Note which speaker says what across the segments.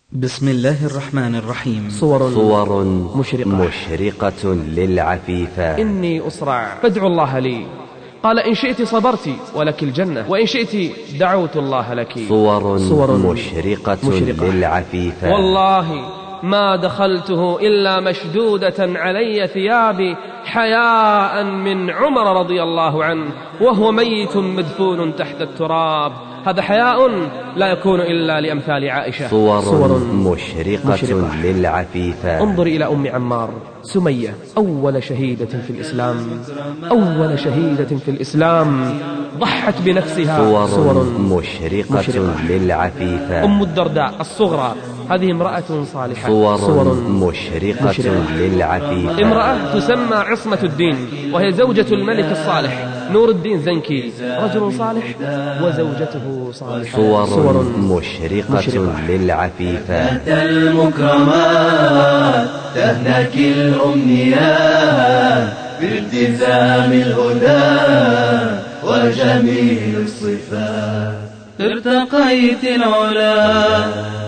Speaker 1: بسم الله الرحمن الرحيم.
Speaker 2: صور مشرقة للعفيفة.
Speaker 3: إني أسرع فادعوا الله لي، قال إن شئت صبرت ولك الجنة وإن شئت دعوت الله لك.
Speaker 2: صور مشرقة للعفيفة.
Speaker 3: والله ما دخلته إلا مشدودة علي ثيابي حياء من عمر رضي الله عنه وهو ميت مدفون تحت التراب. هذا حياء لا يكون إلا لأمثال عائشة.
Speaker 2: صور مشرقة للعفيفة.
Speaker 3: انظر إلى أم عمار سمية، أول شهيدة في الإسلام، أول شهيدة في الإسلام، ضحت بنفسها.
Speaker 2: صور مشرقة للعفيفة.
Speaker 3: أم الدرداء الصغرى، هذه امرأة صالحة.
Speaker 2: صور مشرقة للعفيفة.
Speaker 3: امرأة تسمى عصمة الدين وهي زوجة الملك الصالح نور الدين زنكي، رجل صالح وزوجته صالحة.
Speaker 2: صور مشرقة للعفيفة.
Speaker 4: أنت المكرمات تهنك الأمنيات بالتزام الهدى وجميل الصفات. ارتقيت العلا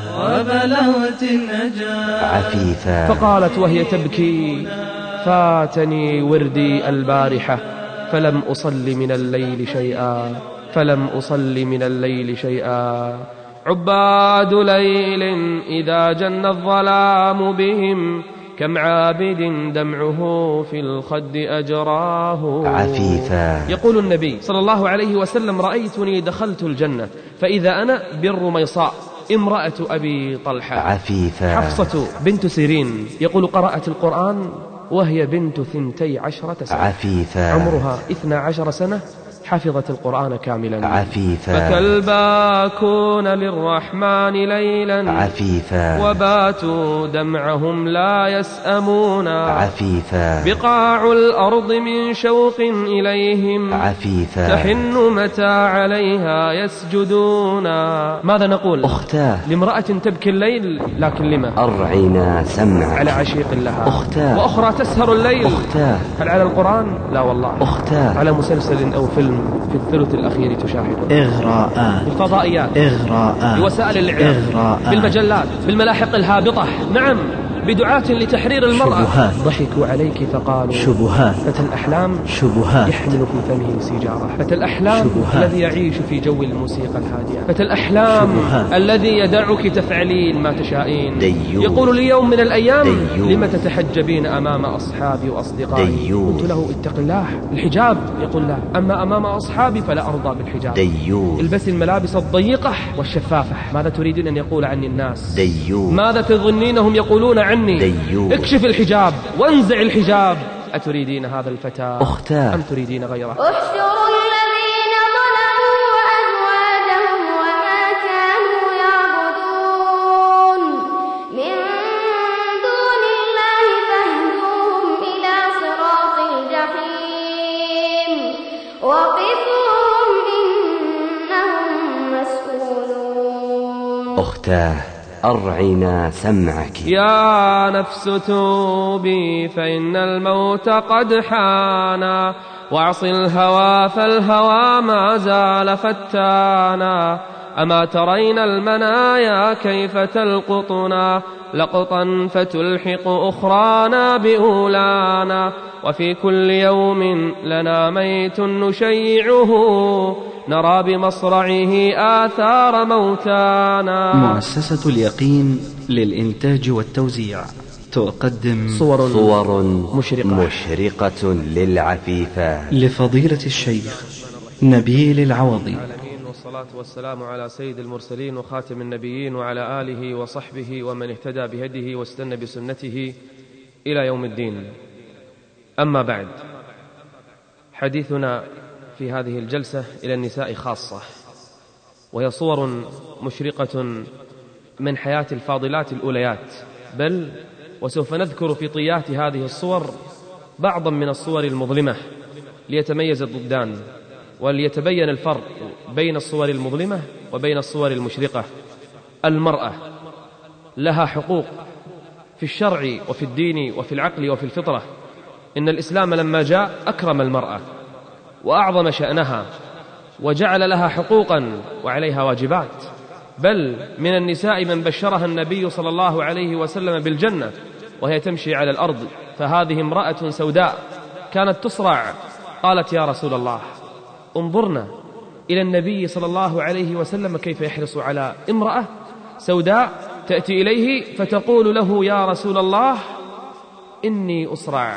Speaker 4: وبلغت النجاة.
Speaker 2: عفيفة.
Speaker 3: فقالت وهي تبكي فاتني وردي البارحة فلم أصل من الليل شيئا، فلم أصل من الليل شيئا. عباد ليل إذا جن الظلام بهم كم عابد دمعه في الخد أجراه.
Speaker 2: عفيفة.
Speaker 3: يقول النبي صلى الله عليه وسلم رأيتني دخلت الجنة فإذا أنا بالرميصاء امرأة أبي طلحة.
Speaker 2: عفيفة.
Speaker 3: حفصة بنت سيرين يقول قرأت القرآن وهي بنت 12 سنة.
Speaker 2: عفيفة.
Speaker 3: عمرها 12 سنة حفظت القرآن كاملا.
Speaker 2: عفيفة.
Speaker 3: فكالباكون للرحمن ليلا.
Speaker 2: عفيفة.
Speaker 3: وباتوا دمعهم لا يسأمون.
Speaker 2: عفيفة.
Speaker 3: بقاع الأرض من شوق إليهم.
Speaker 2: عفيفة.
Speaker 3: تحن متى عليها يسجدون. ماذا نقول
Speaker 2: أختاه
Speaker 3: لامرأة تبكي الليل لكن لما؟
Speaker 2: أرعنا سمع
Speaker 3: على عشيق لها.
Speaker 2: أختاه.
Speaker 3: وأخرى تسهر الليل.
Speaker 2: أختاه.
Speaker 3: هل على القرآن؟ لا والله.
Speaker 2: أختاه.
Speaker 3: على مسلسل أو فيلم في الثلث الأخير تشاهد.
Speaker 1: إغراءات،
Speaker 3: بالفضائيات،
Speaker 1: إغراءات،
Speaker 3: بوسائل الإعلام،
Speaker 1: إغراءات،
Speaker 3: بالمجلات، بالملاحق الهابطة. نعم، بدعاة لتحرير المرأة.
Speaker 1: شبهات.
Speaker 3: ضحكوا عليك فقالوا
Speaker 1: شبهات.
Speaker 3: فتى الأحلام
Speaker 1: شبهات.
Speaker 3: يحمل في فمه سيجارة. فتى الأحلام
Speaker 1: شبهات.
Speaker 3: الذي يعيش في جو الموسيقى الهادئة. فتى الأحلام
Speaker 1: شبهات.
Speaker 3: الذي يدعك تفعلين ما تشائين.
Speaker 2: ديوث.
Speaker 3: يقول لي يوم من الأيام
Speaker 2: ديوث.
Speaker 3: لم تتحجبين أمام أصحابي وأصدقائي؟
Speaker 2: ديوث.
Speaker 3: قلت له اتق الله، الحجاب. يقول لا، أما أمام أصحابي فلا أرضى بالحجاب.
Speaker 2: ديوث.
Speaker 3: البس الملابس الضيقة والشفافة. ماذا تريدون أن يقول عني الناس؟
Speaker 2: ديوث.
Speaker 3: ماذا تظنينهم يقولون عني؟
Speaker 2: ديوث.
Speaker 3: اكشف الحجاب وانزع الحجاب. أتريدين هذا الفتى
Speaker 2: أختاه.
Speaker 3: أم تريدين غيره؟
Speaker 5: احشروا الذين ظلموا وأزواجهم وما كانوا يعبدون من دون الله فاهدوهم إلى صراط الجحيم وقفوهم إنهم مسؤولون.
Speaker 2: أختاه أرعنا سمعك.
Speaker 3: يا نفس توبي فإن الموت قد حانا واعص الهوى فالهوى ما زال فتانا. أما ترين المنايا كيف تلقطنا لقطا فتلحق أخرانا بأولانا. وفي كل يوم لنا ميت نشيعه نرى بمصرعه آثار موتانا.
Speaker 1: مؤسسة اليقين للإنتاج والتوزيع تقدم
Speaker 2: صور
Speaker 3: مشرقة
Speaker 2: للعفيفة
Speaker 1: لفضيلة الشيخ نبيل العوضي.
Speaker 3: والصلاة والسلام على سيد المرسلين وخاتم النبيين وعلى آله وصحبه ومن اهتدى بهديه واستنى بسنته إلى يوم الدين. أما بعد، حديثنا في هذه الجلسة إلى النساء خاصة، وهي صور مشرقة من حياة الفاضلات الأوليات، بل وسوف نذكر في طيات هذه الصور بعضا من الصور المظلمة ليتميز الضدان وليتبين الفرق بين الصور المظلمة وبين الصور المشرقة. المرأة لها حقوق في الشرع وفي الدين وفي العقل وفي الفطرة. إن الإسلام لما جاء أكرم المرأة وأعظم شأنها وجعل لها حقوقا وعليها واجبات، بل من النساء من بشرها النبي صلى الله عليه وسلم بالجنة وهي تمشي على الأرض، فهذه امرأة سوداء كانت تصرع. قالت: يا رسول الله، انظرنا إلى النبي صلى الله عليه وسلم كيف يحرص على امرأة سوداء تأتي إليه فتقول له: يا رسول الله، إني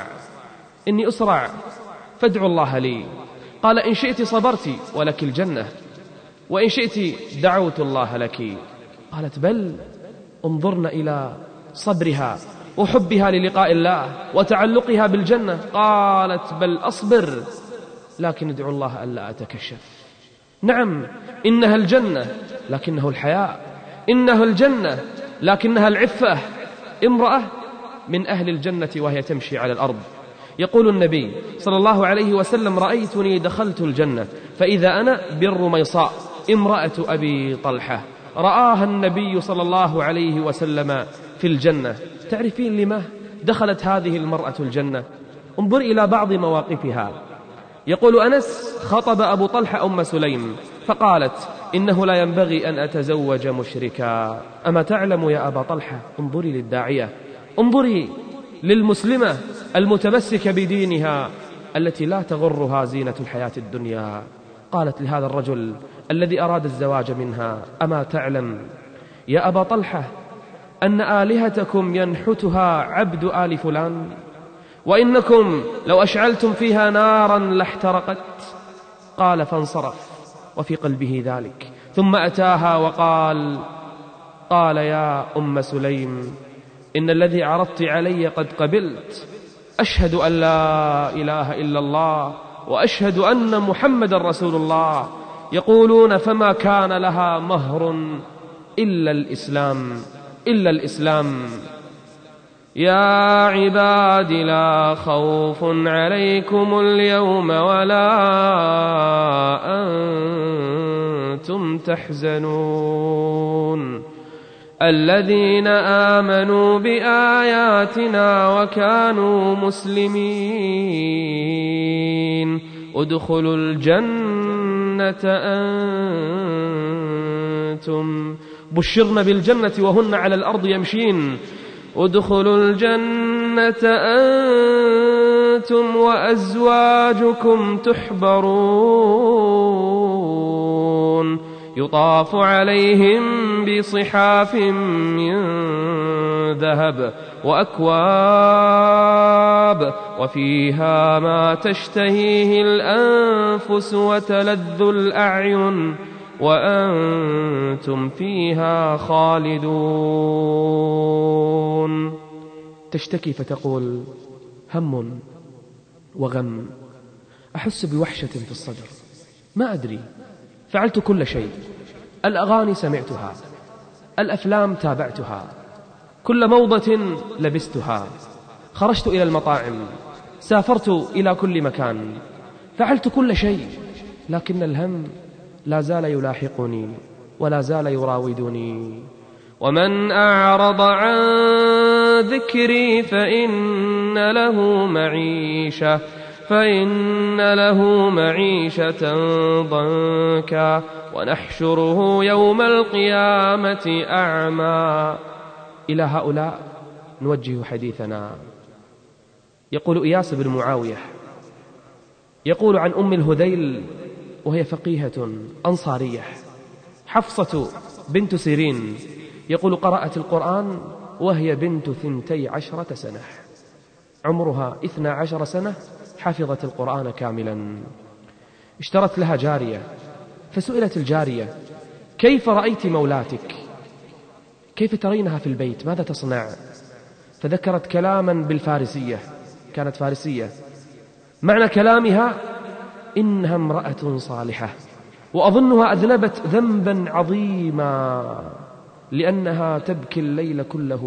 Speaker 3: أسرع فادعوا الله لي. قال: إن شئت صبرت ولك الجنة، وإن شئت دعوت الله لك. قالت: بل انظرنا إلى صبرها وحبها للقاء الله وتعلقها بالجنة. قالت: بل أصبر، لكن ادعو الله ألا أتكشف. نعم، إنها الجنة لكنه الحياء، إنها الجنة لكنها العفة. امرأة من أهل الجنة وهي تمشي على الأرض. يقول النبي صلى الله عليه وسلم: رأيتني دخلت الجنة فإذا أنا بالرميصاء امرأة أبي طلحة. رآها النبي صلى الله عليه وسلم في الجنة. تعرفين لما دخلت هذه المرأة الجنة؟ انظر إلى بعض مواقفها. يقول أنس: خطب أبو طلحة أم سليم فقالت: إنه لا ينبغي أن أتزوج مشركا. أما تعلم يا أبا طلحة؟ انظري للداعية، انظري للمسلمة المتمسكة بدينها التي لا تغرها زينة الحياة الدنيا. قالت لهذا الرجل الذي أراد الزواج منها: أما تعلم يا أبا طلحة أن آلهتكم ينحتها عبد آل فلان، وإنكم لو أشعلتم فيها نارا لاحترقت؟ قال: فانصرف وفي قلبه ذلك، ثم أتاها وقال: يا أم سليم، إن الذي عرضت علي قد قبلت، أشهد أن لا إله إلا الله وأشهد أن محمد رسول الله. يقولون: فما كان لها مهر إلا الإسلام. يا عباد لا خوف عليكم اليوم ولا أنتم تحزنون، الذين آمنوا بآياتنا وكانوا مسلمين، ادخلوا الجنة أنتم بشرن بالجنة وهن على الأرض يمشين. ادخلوا الجنة أنتم وأزواجكم تحبرون، يطاف عليهم بصحاف من ذهب وأكواب وفيها ما تشتهيه الأنفس وتلذ الأعين وأنتم فيها خالدون. تشتكي فتقول: هم وغم، أحس بوحشة في الصدر، ما أدري، فعلت كل شيء، الأغاني سمعتها، الأفلام تابعتها، كل موضة لبستها، خرجت إلى المطاعم، سافرت إلى كل مكان، فعلت كل شيء، لكن الهم لا زال يلاحقني ولا زال يراودني. ومن أعرض عن ذكري فإن له معيشة ضنكا ونحشره يوم القيامة أعمى. إلى هؤلاء نوجه حديثنا. يقول إياس بن معاوية يقول عن أم الهذيل وهي فقيهة أنصارية حفصة بنت سيرين، يقول: قرأت القرآن وهي بنت 12 سنة، عمرها 12 سنة، حفظت القرآن كاملا. اشترت لها جارية، فسئلت الجارية: كيف رأيت مولاتك؟ كيف ترينها في البيت؟ ماذا تصنع؟ فذكرت كلاما بالفارسية، كانت فارسية، معنى كلامها: إنها امرأة صالحة، وأظنها أذنبت ذنبا عظيما لأنها تبكي الليل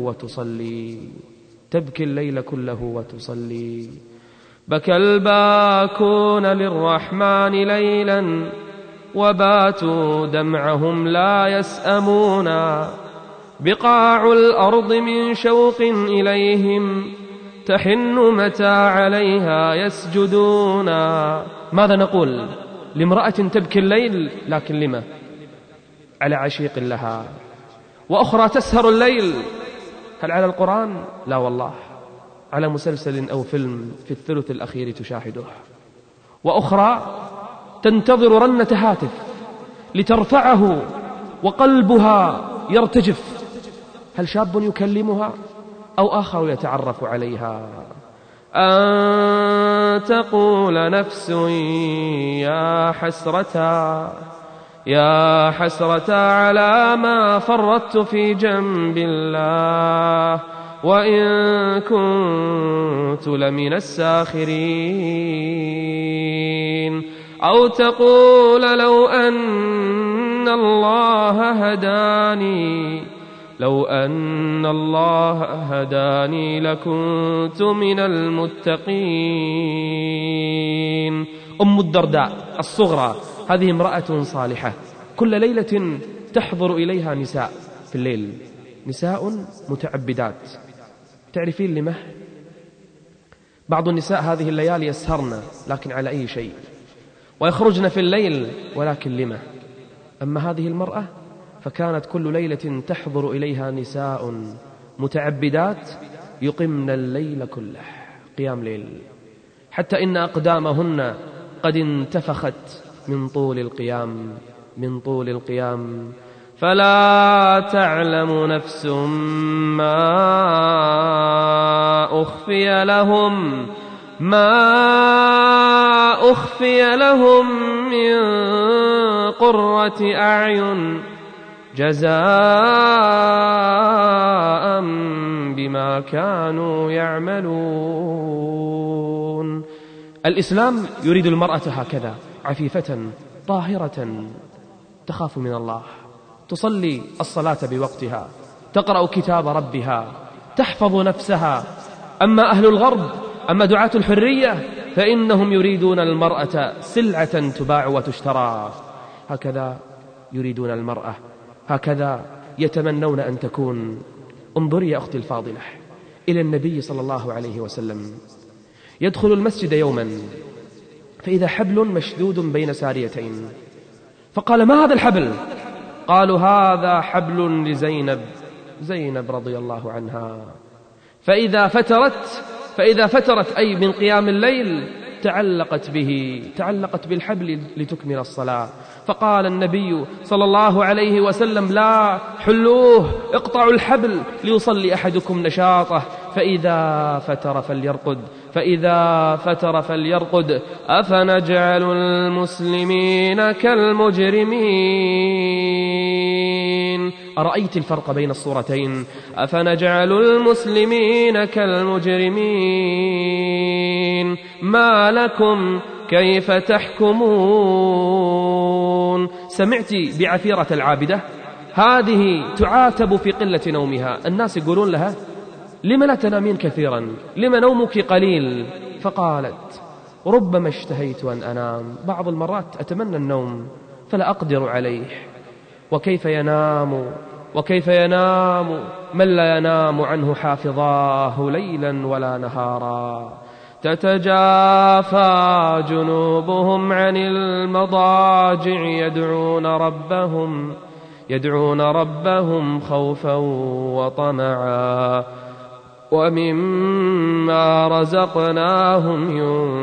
Speaker 3: كله وتصلي. بكى الباكون للرحمن ليلا وباتوا دمعهم لا يسأمون، بقاع الأرض من شوق إليهم تحن متى عليها يسجدون. ماذا نقول لامرأة تبكي الليل؟ لكن لما؟ على عشيق لها، وأخرى تسهر الليل. هل على القرآن؟ لا والله، على مسلسل أو فيلم في الثلث الأخير تشاهده. وأخرى تنتظر رنة هاتف لترفعه وقلبها يرتجف. هل شاب يكلمها أو آخر يتعرف عليها؟ أن تقول نفس يا حسرة على ما فرطت في جنب الله وإن كنت لمن الساخرين. أو تقول لو أن الله هداني لكنت من المتقين. أم الدرداء الصغرى هذه امرأة صالحة، كل ليلة تحضر إليها نساء في الليل، نساء متعبدات. تعرفين لما؟ بعض النساء هذه الليالي يسهرن لكن على أي شيء، ويخرجن في الليل ولكن لما؟ أما هذه المرأة فكانت كل ليلة تحضر إليها نساء متعبدات يقمن الليل كله قيام ليل، حتى إن أقدامهن قد انتفخت من طول القيام. فلا تعلم نفس ما أخفي لهم من قرة أعين جزاء بما كانوا يعملون. الإسلام يريد المرأة هكذا، عفيفة طاهرة تخاف من الله، تصلي الصلاة بوقتها، تقرأ كتاب ربها، تحفظ نفسها. أما أهل الغرب، أما دعاة الحرية، فإنهم يريدون المرأة سلعة تباع وتشترى. هكذا يريدون المرأة، هكذا يتمنون أن تكون. انظري يا أختي الفاضلة إلى النبي صلى الله عليه وسلم، يدخل المسجد يوما فإذا حبل مشدود بين ساريتين، فقال: ما هذا الحبل؟ قالوا: هذا حبل لزينب رضي الله عنها، فإذا فترت أي من قيام الليل تعلقت بالحبل لتكمل الصلاة. فقال النبي صلى الله عليه وسلم: لا، حلوه، اقطعوا الحبل ليصلي أحدكم نشاطه، فإذا فتر فليرقد. أفنجعل المسلمين كالمجرمين؟ أرأيت الفرق بين الصورتين؟ أفنجعل المسلمين كالمجرمين؟ ما لكم كيف تحكمون؟ سمعت بعفيرة العابدة؟ هذه تعاتب في قلة نومها، الناس يقولون لها: لم لا تنامين كثيرا؟ لم نومك قليل؟ فقالت: ربما اشتهيت أن أنام، بعض المرات أتمنى النوم فلا أقدر عليه. وكيف ينام من لا ينام عنه حافظاه ليلا ولا نهارا؟ تتجافى جنوبهم عن المضاجع يدعون ربهم خوفا وطمعا ومما رزقناهم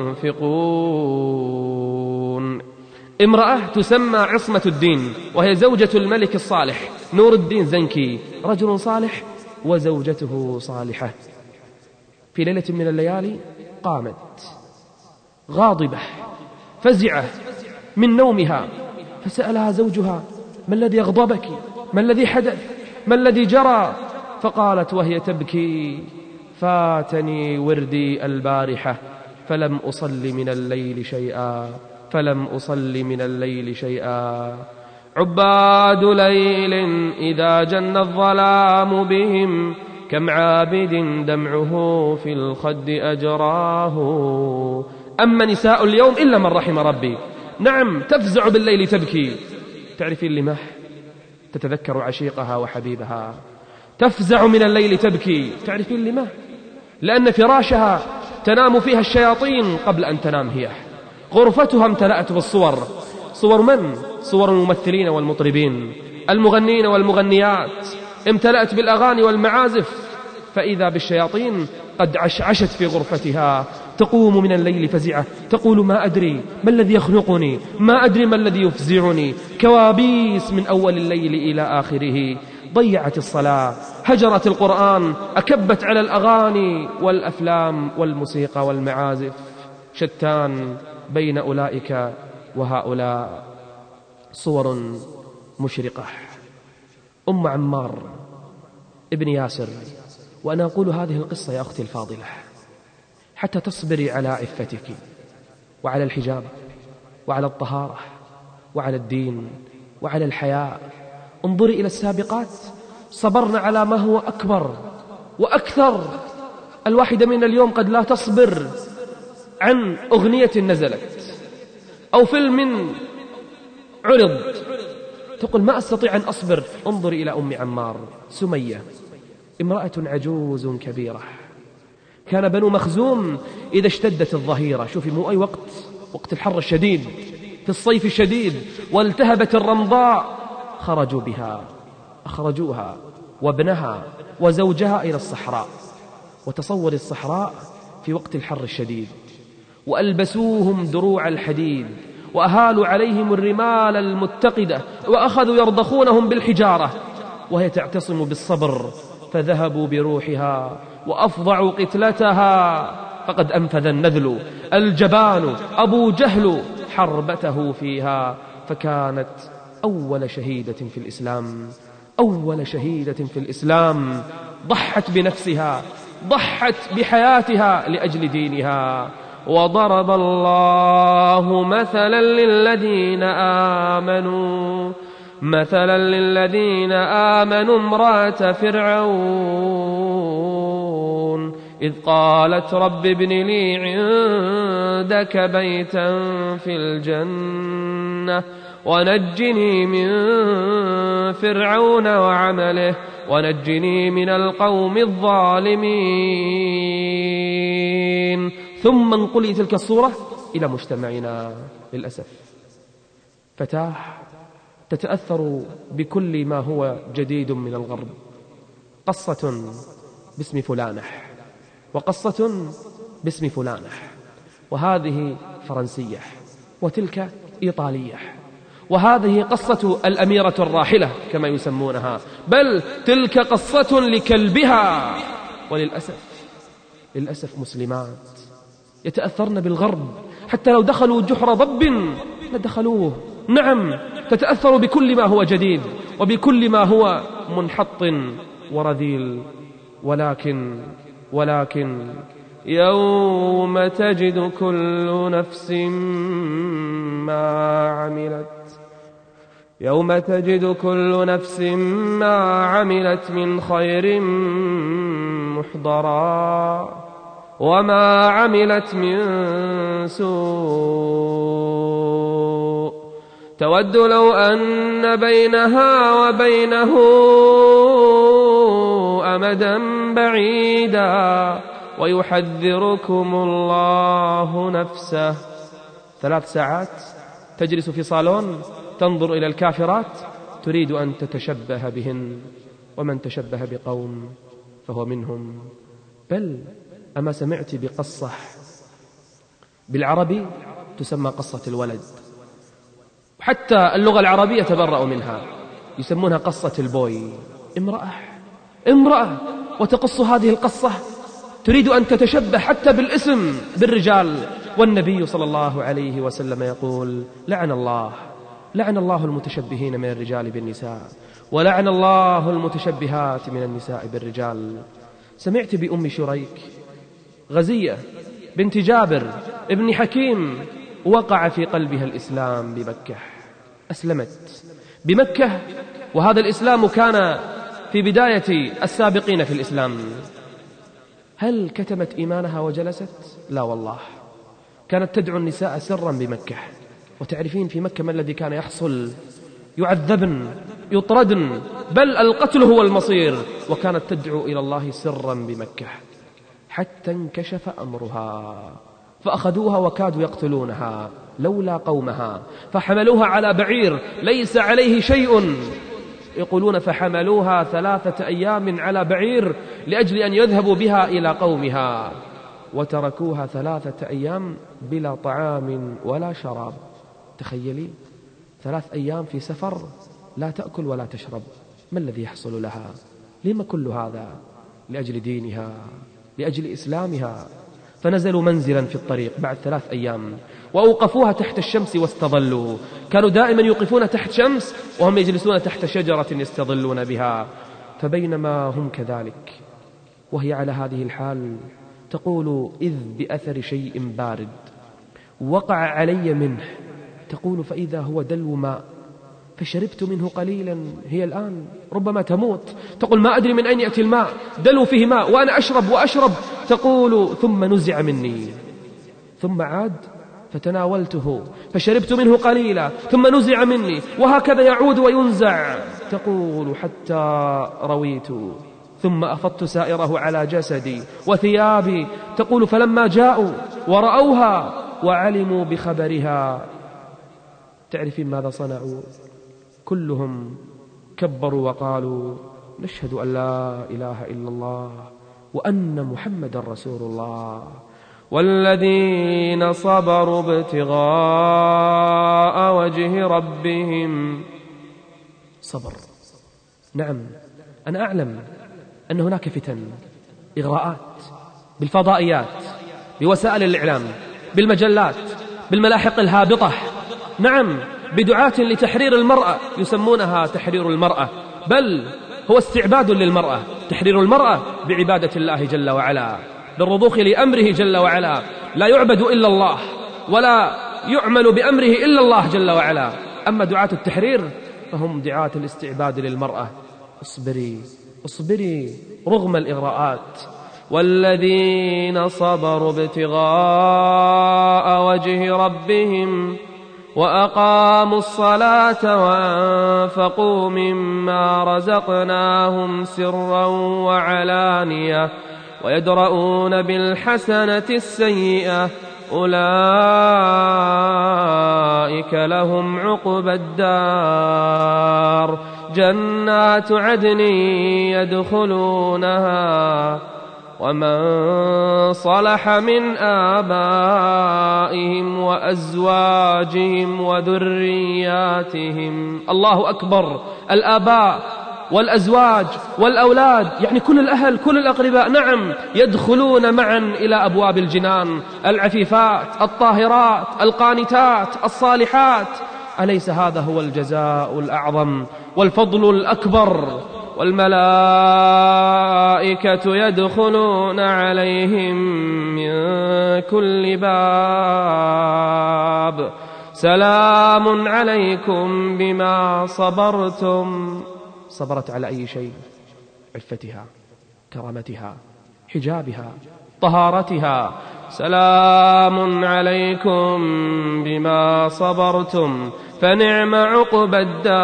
Speaker 3: ينفقون. امرأة تسمى عصمة الدين، وهي زوجة الملك الصالح نور الدين زنكي، رجل صالح وزوجته صالحة. في ليلة من الليالي قامت غاضبة فزعة من نومها، فسألها زوجها: ما الذي أغضبك؟ ما الذي حدث؟ ما الذي جرى؟ فقالت وهي تبكي: فاتني وردي البارحة فلم أصل من الليل شيئا عباد ليل إذا جن الظلام بهم كم عابد دمعه في الخد أجراه. أما نساء اليوم إلا من رحم ربي، نعم تفزع بالليل تبكي. تعرفين لما؟ تتذكر عشيقها وحبيبها. تفزع من الليل تبكي. تعرفين لما؟ لأن فراشها تنام فيها الشياطين قبل أن تنام هي. غرفتها امتلأت بالصور. صور من؟ صور الممثلين والمطربين، المغنين والمغنيات، امتلأت بالأغاني والمعازف، فإذا بالشياطين قد عشعشت في غرفتها، تقوم من الليل فزعة تقول ما أدري ما الذي يخنقني، ما أدري ما الذي يفزعني، كوابيس من أول الليل إلى آخره. ضيعت الصلاة، هجرت القرآن، أكبت على الأغاني والأفلام والموسيقى والمعازف. شتان بين أولئك وهؤلاء. صور مشرقة. أم عمار ابن ياسر، وأنا أقول هذه القصة يا أختي الفاضلة حتى تصبري على عفتك وعلى الحجاب وعلى الطهارة وعلى الدين وعلى الحياء. انظري إلى السابقات، صبرنا على ما هو أكبر وأكثر. الواحدة من اليوم قد لا تصبر عن أغنية نزلت أو فيلم عرض، تقول ما أستطيع أن أصبر. انظري إلى أم عمار سمية، امرأة عجوز كبيرة. كان بنو مخزوم إذا اشتدت الظهيرة، شوفي مو أي وقت الحر الشديد، في الصيف الشديد، والتهبت الرمضاء، خرجوا بها، أخرجوها وابنها وزوجها إلى الصحراء. وتصور الصحراء في وقت الحر الشديد، وألبسوهم دروع الحديد، وأهالوا عليهم الرمال المتقدة، وأخذوا يرضخونهم بالحجارة، وهي تعتصم بالصبر. فذهبوا بروحها وأفضعوا قتلتها، فقد أنفذ النذل الجبان أبو جهل حربته فيها، فكانت أول شهيدة في الإسلام، أول شهيدة في الإسلام. ضحت بنفسها، ضحت بحياتها لأجل دينها. وضرب الله مثلا للذين آمنوا امرأة فرعون إذ قالت رب ابن لي عندك بيتا في الجنة ونجني من فرعون وعمله ونجني من القوم الظالمين. ثم انقلي تلك الصورة إلى مجتمعنا للأسف. فتاة تتأثر بكل ما هو جديد من الغرب، قصة باسم فلانح، وقصة باسم فلانح، وهذه فرنسية وتلك إيطالية، وهذه قصة الأميرة الراحلة كما يسمونها، بل تلك قصة لكلبها. للأسف مسلمات يتأثرن بالغرب، حتى لو دخلوا جحر ضب لدخلوه. نعم، تتأثر بكل ما هو جديد وبكل ما هو منحط ورذيل، ولكن يوم تجد كل نفس ما عملت من خير محضرا وما عملت من سوء تود لو أن بينها وبينه أمدا بعيدا ويحذركم الله نفسه. 3 ساعات تجلس في صالون تنظر إلى الكافرات تريد أن تتشبه بهن، ومن تشبه بقوم فهو منهم. بل أما سمعت بقصة بالعربي تسمى قصة الولد، حتى اللغة العربية تبرأ منها، يسمونها قصة البوي. امرأة وتقص هذه القصة، تريد أن تتشبه حتى بالاسم بالرجال. والنبي صلى الله عليه وسلم يقول لعن الله المتشبهين من الرجال بالنساء، ولعن الله المتشبهات من النساء بالرجال. سمعت بأم شريك غزية بنت جابر ابن حكيم، وقع في قلبها الإسلام بمكة، أسلمت بمكة، وهذا الإسلام كان في بداية السابقين في الإسلام. هل كتمت إيمانها وجلست؟ لا والله، كانت تدعو النساء سرا بمكة. وتعرفين في مكة ما الذي كان يحصل؟ يعذبن، يطردن، بل القتل هو المصير. وكانت تدعو إلى الله سرا بمكة حتى انكشف أمرها، فأخذوها وكادوا يقتلونها لولا قومها، فحملوها على بعير ليس عليه شيء، يقولون فحملوها 3 أيام على بعير لأجل أن يذهبوا بها إلى قومها، وتركوها 3 أيام بلا طعام ولا شراب. تخيلي 3 أيام في سفر لا تأكل ولا تشرب، ما الذي يحصل لها؟ لما كل هذا؟ لأجل دينها، لأجل إسلامها. فنزلوا منزلا في الطريق بعد 3 أيام وأوقفوها تحت الشمس واستظلوا. كانوا دائما يوقفون تحت شمس وهم يجلسون تحت شجرة يستظلون بها. فبينما هم كذلك وهي على هذه الحال تقول إذ بأثر شيء بارد وقع علي منه، تقول فإذا هو دلو ماء فشربت منه قليلا، هي الآن ربما تموت. تقول ما أدري من أين يأتي الماء، دلو فيه ماء وأنا أشرب وأشرب. تقول ثم نزع مني، ثم عاد فتناولته فشربت منه قليلا، ثم نزع مني، وهكذا يعود وينزع. تقول حتى رويت، ثم أفضت سائره على جسدي وثيابي. تقول فلما جاءوا ورأوها وعلموا بخبرها، تعرفين ماذا صنعوا؟ كلهم كبروا وقالوا نشهد أن لا إله إلا الله وأن محمد رسول الله. والذين صبروا ابتغاء وجه ربهم صبر. نعم أنا أعلم أن هناك فتن، إغراءات بالفضائيات، بوسائل الإعلام، بالمجلات، بالملاحق الهابطة، نعم بدعاة لتحرير المرأة يسمونها تحرير المرأة، بل هو استعباد للمرأة. تحرير المرأة بعبادة الله جل وعلا، بالرضوخ لأمره جل وعلا. لا يعبد إلا الله ولا يعمل بأمره إلا الله جل وعلا. أما دعاة التحرير فهم دعاة الاستعباد للمرأة. اصبري اصبري رغم الإغراءات. والذين صبروا ابتغاء وجه ربهم وأقاموا الصلاة وأنفقوا مما رزقناهم سرا وعلانية ويدرؤون بالحسنة السيئة أولئك لهم عقبى الدار جنات عدن يدخلونها ومن صلح من آبائهم وأزواجهم وذرياتهم. الله أكبر. الآباء والأزواج والأولاد، يعني كل الأهل كل الأقرباء، نعم يدخلون معا إلى أبواب الجنان. العفيفات الطاهرات القانتات الصالحات. أليس هذا هو الجزاء الأعظم والفضل الأكبر؟ والملائكة يدخلون عليهم من كل باب سلام عليكم بما صبرتم. صبرت على أي شيء؟ عفتها، كرامتها، حجابها، طهارتها. سلام عليكم بما صبرتم فنعم عقبى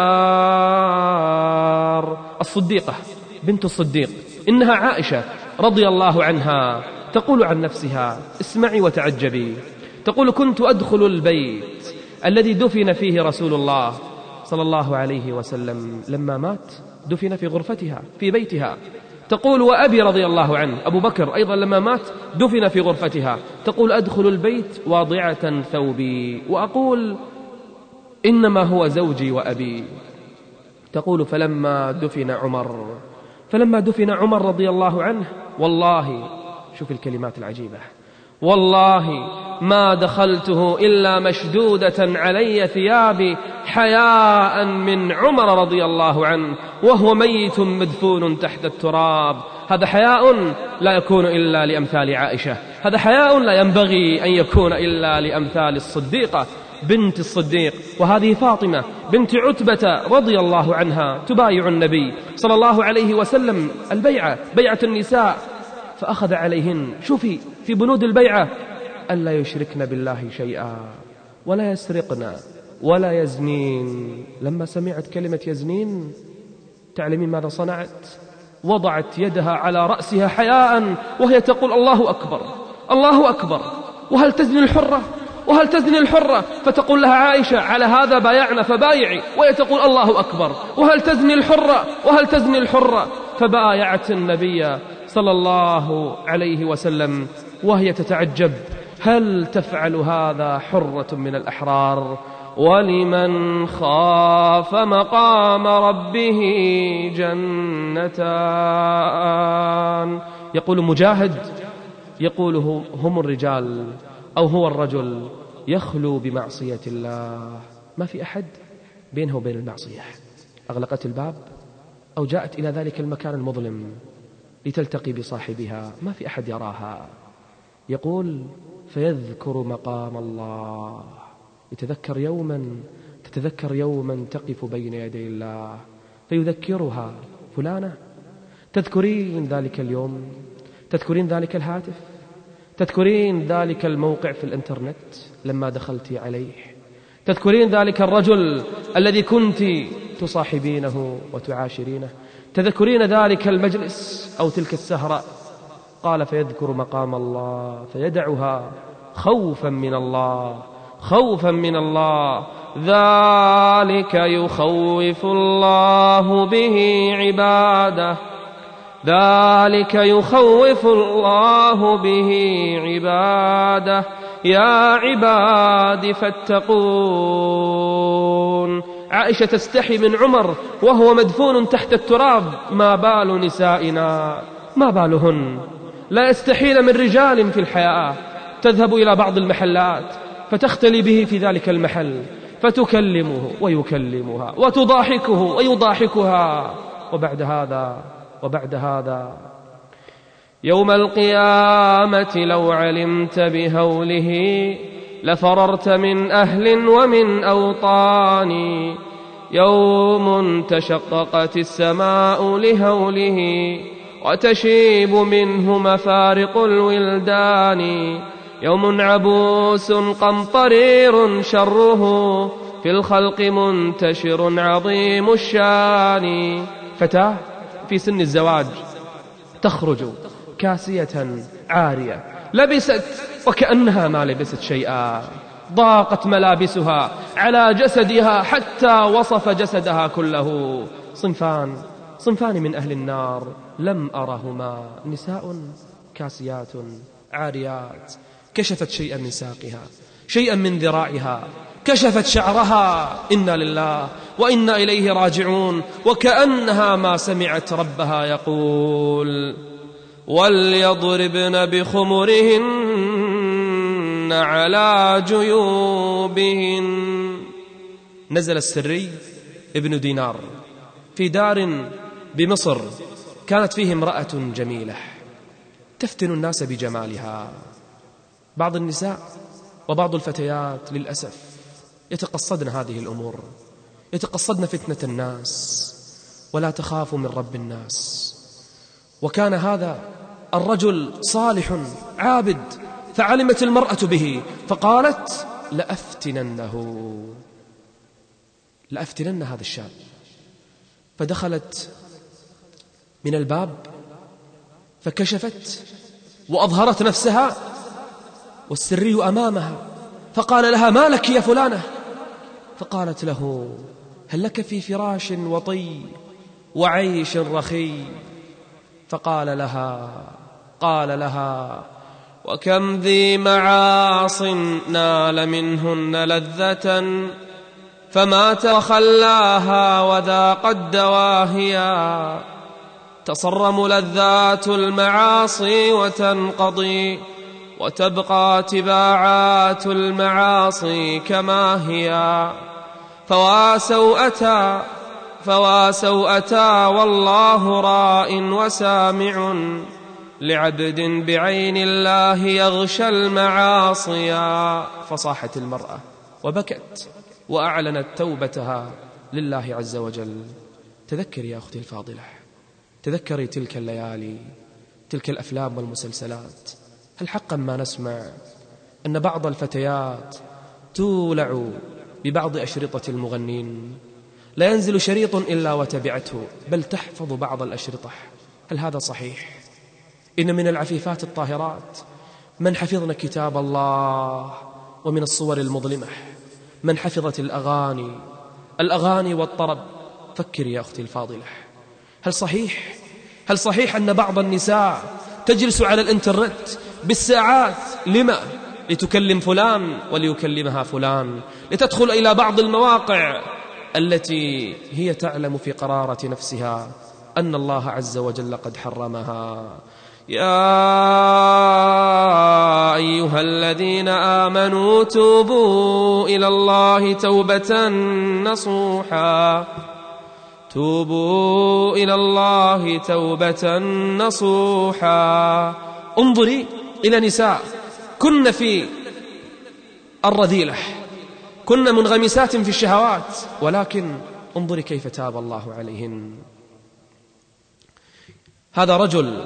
Speaker 3: الدار. الصديقة بنت الصديق إنها عائشة رضي الله عنها تقول عن نفسها، اسمعي وتعجبي، تقول كنت أدخل البيت الذي دفن فيه رسول الله صلى الله عليه وسلم لما مات، دفن في غرفتها في بيتها. تقول وأبي رضي الله عنه أبو بكر أيضا لما مات دفن في غرفتها. تقول أدخل البيت واضعة ثوبي وأقول إنما هو زوجي وأبي. تقول فلما دفن عمر رضي الله عنه، والله شوف الكلمات العجيبة، والله ما دخلته إلا مشدودة علي ثيابي حياء من عمر رضي الله عنه وهو ميت مدفون تحت التراب. هذا حياء لا يكون إلا لأمثال عائشة، هذا حياء لا ينبغي أن يكون إلا لأمثال الصديقة بنت الصديق. وهذه فاطمة بنت عتبة رضي الله عنها تبايع النبي صلى الله عليه وسلم البيعة، بيعة النساء، فأخذ عليهن، شوفي في بنود البيعة، ألا يشركن بالله شيئا ولا يسرقن ولا يزنين. لما سمعت كلمة يزنين تعلمين ماذا صنعت؟ وضعت يدها على رأسها حياء وهي تقول الله أكبر الله أكبر. وهل تزني الحرة وهل تزني الحرة؟ فتقول لها عائشة على هذا بايعنا فبايعي، وهي تقول الله أكبر. وهل تزني الحرة؟ وهل تزني الحرة؟ فبايعت النبي صلى الله عليه وسلم وهي تتعجب، هل تفعل هذا حرة من الأحرار؟ ولمن خاف مقام ربه جنتان. يقول مجاهد، يقول هم الرجال أو هو الرجل يخلو بمعصية الله، ما في أحد بينه وبين المعصية، أغلقت الباب أو جاءت إلى ذلك المكان المظلم لتلتقي بصاحبها، ما في أحد يراها. يقول فيذكر مقام الله، تتذكر يوما تقف بين يدي الله فيذكرها فلانة، تذكرين ذلك اليوم، تذكرين ذلك الهاتف، تذكرين ذلك الموقع في الإنترنت لما دخلت عليه، تذكرين ذلك الرجل الذي كنت تصاحبينه وتعاشرينه، تذكرين ذلك المجلس أو تلك السهرة. قال فيذكر مقام الله فيدعها خوفا من الله، خوفا من الله. ذلك يخوف الله به عباده، ذلك يخوف الله به عباده، يا عباد فاتقون. عائشة تستحي من عمر وهو مدفون تحت التراب، ما بال نسائنا، ما بالهن لا يستحيل من رجال في الحياة. تذهب إلى بعض المحلات فتختلي به في ذلك المحل، فتكلمه ويكلمها، وتضاحكه ويضاحكها. وبعد هذا يوم القيامة لو علمت بهوله لفررت من أهل ومن أوطان. يوم تشققت السماء لهوله وتشيب منه مفارق الولدان. يوم عبوس قمطرير شره في الخلق منتشر عظيم الشان. فتاة في سن الزواج تخرج كاسية عارية، لبست وكأنها ما لبست شيئا، ضاقت ملابسها على جسدها حتى وصف جسدها كله. صنفان من أهل النار لم أرهما، نساء كاسيات عاريات، كشفت شيئا من ساقها، شيئا من ذراعها، كشفت شعرها. إنا لله وإنا إليه راجعون. وكأنها ما سمعت ربها يقول وليضربن بخمرهن على جيوبهن. نزل السري ابن دينار في دار بمصر، كانت فيه امرأة جميلة تفتن الناس بجمالها. بعض النساء وبعض الفتيات للأسف يتقصدن هذه الأمور، يتقصدن فتنة الناس ولا تخاف من رب الناس. وكان هذا الرجل صالح عابد، فعلمت المرأة به فقالت لأفتنن هذا الشاب. فدخلت من الباب فكشفت وأظهرت نفسها والسري أمامها، فقال لها ما لك يا فلانة؟ فقالت له هل لك في فراش وطي وعيش رخي؟ فقال لها وكم ذي معاص نال منهن لذة فمات وخلاها وذاقت دواهيا. تصرم لذات المعاصي وتنقضي وتبقى تباعات المعاصي كما هي. فواسوا أتى والله راء وسامع لعبد بعين الله يغشى المعاصي. فصاحت المرأة وبكت وأعلنت توبتها لله عز وجل. تذكري يا أختي الفاضلة، تذكري تلك الليالي، تلك الأفلام والمسلسلات. هل حقا ما نسمع أن بعض الفتيات تولع ببعض أشرطة المغنين، لا ينزل شريط إلا وتبعته، بل تحفظ بعض الأشرطة؟ هل هذا صحيح؟ إن من العفيفات الطاهرات من حفظن كتاب الله ومن الصور المظلمة من حفظت الأغاني والطرب. فكري يا أختي الفاضلة، هل صحيح أن بعض النساء تجلس على الإنترنت بالساعات؟ لما؟ لتكلم فلان وليكلمها فلان، لتدخل إلى بعض المواقع التي هي تعلم في قرارة نفسها أن الله عز وجل قد حرمها. يا أيها الذين آمنوا توبوا إلى الله توبة نصوحا، توبوا إلى الله توبة نصوحا. انظري إلى نساء كن في الرذيلة، كن منغمسات في الشهوات، ولكن انظري كيف تاب الله عليهن. هذا رجل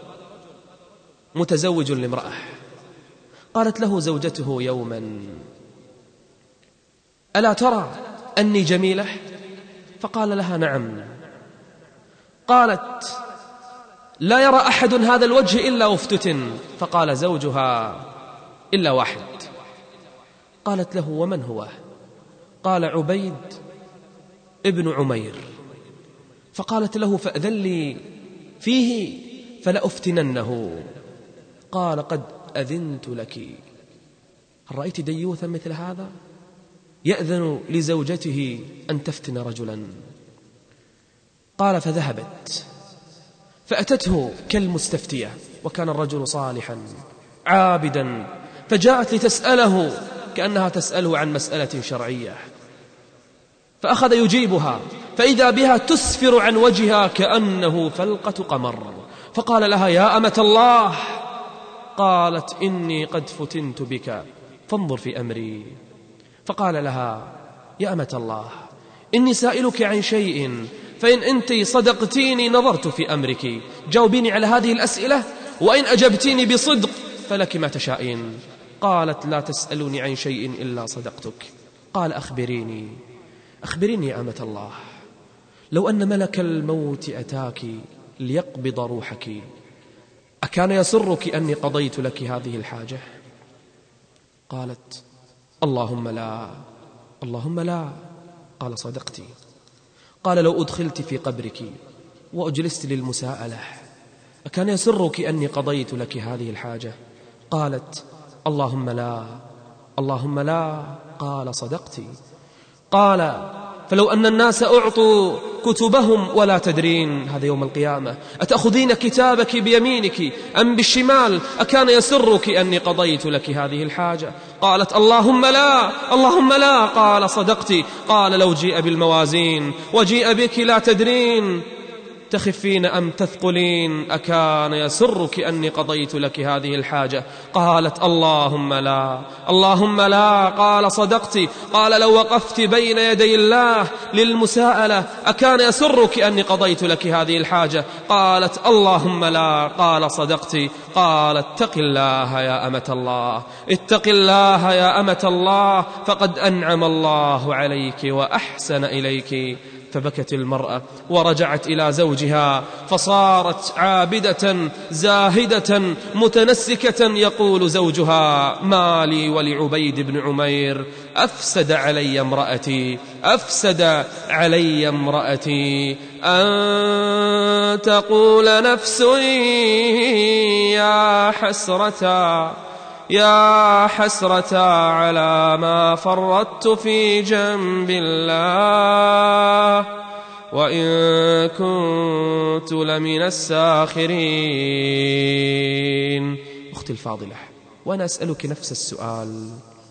Speaker 3: متزوج لامرأة، قالت له زوجته يوما: ألا ترى أني جميلة؟ فقال لها: نعم. قالت: لا يرى أحد هذا الوجه إلا أفتتن. فقال زوجها: إلا واحد. قالت له: ومن هو؟ قال: عبيد ابن عمير. فقالت له: فأذن لي فيه فلأفتننه. قال: قد أذنت لك. هل رأيت ديوثا مثل هذا يأذن لزوجته أن تفتن رجلا؟ قال: فذهبت فأتته كالمستفتية، وكان الرجل صالحا عابدا، فجاءت لتسأله كأنها تسأله عن مسألة شرعية، فأخذ يجيبها، فإذا بها تسفر عن وجهها كأنه فلقة قمر. فقال لها: يا أمة الله. قالت: إني قد فتنت بك فانظر في أمري. فقال لها: يا أمة الله، إني سائلك عن شيء، فإن أنت صدقتيني نظرت في أمرك، جاوبيني على هذه الأسئلة، وإن أجبتيني بصدق فلك ما تشائين. قالت: لا تسألني عن شيء إلا صدقتك. قال: أخبريني يا أمة الله، لو أن ملك الموت أتاك ليقبض روحك أكان يسرك أني قضيت لك هذه الحاجة؟ قالت: اللهم لا، اللهم لا. قال: صدقتي. قال: لو أدخلت في قبرك وأجلست للمساءلة أكان يسرك أني قضيت لك هذه الحاجة؟ قالت: اللهم لا، اللهم لا. قال: صدقتي. قال: فلو أن الناس أعطوا كتبهم ولا تدرين، هذا يوم القيامة، أتأخذين كتابك بيمينك أم بالشمال؟ أكان يسرك أني قضيت لك هذه الحاجة؟ قالت: اللهم لا، اللهم لا. قال: صدقتي. قال: لو جيء بالموازين وجيء بك لا تدرين تخفين أم تثقلين أكان يسرك أني قضيت لك هذه الحاجة؟ قالت: اللهم لا، اللهم لا. قال: صدقتي. قال: لو وقفت بين يدي الله للمساءلة أكان يسرك أني قضيت لك هذه الحاجة؟ قالت: اللهم لا. قال: صدقتي. قال: اتق الله يا أمة الله، اتق الله يا أمة الله، فقد أنعم الله عليك وأحسن إليك. فبكت المرأة ورجعت إلى زوجها، فصارت عابدة زاهدة متنسكة. يقول زوجها: ما لي ولعبيد بن عمير، أفسد علي امرأتي، أفسد علي امرأتي. أن تقول نفس يا حسرة، يا حسرة على ما فرطت في جنب الله، وإن كنت لمن الساخرين. أختي الفاضلة، وأنا أسألك نفس السؤال: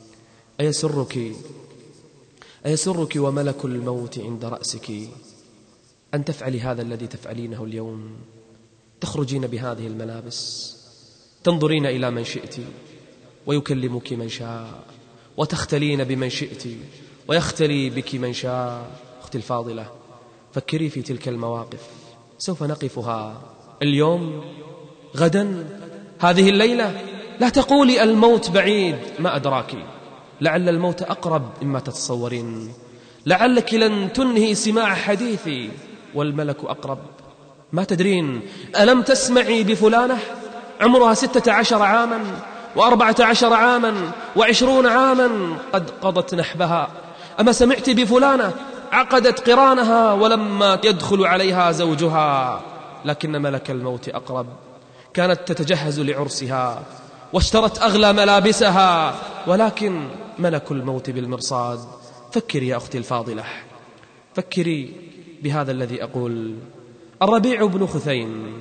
Speaker 3: أيسرك وملك الموت عند رأسك أن تفعلي هذا الذي تفعلينه اليوم؟ تخرجين بهذه الملابس، تنظرين إلى من شئت ويكلمك من شاء، وتختلين بمن شئت ويختلي بك من شاء. أختي الفاضلة، فكري في تلك المواقف، سوف نقفها اليوم، غدا، هذه الليلة. لا تقولي الموت بعيد، ما أدراك، لعل الموت أقرب مما تتصورين، لعلك لن تنهي سماع حديثي والملك أقرب، ما تدرين. ألم تسمعي بفلانة عمرها 16 عاما و14 عاما و20 عاما قد قضت نحبها. أما سمعت بفلانة عقدت قرانها ولما يدخل عليها زوجها لكن ملك الموت أقرب، كانت تتجهز لعرسها واشترت أغلى ملابسها ولكن ملك الموت بالمرصاد. فكري يا أختي الفاضلة، فكري بهذا الذي أقول. الربيع بن خثيم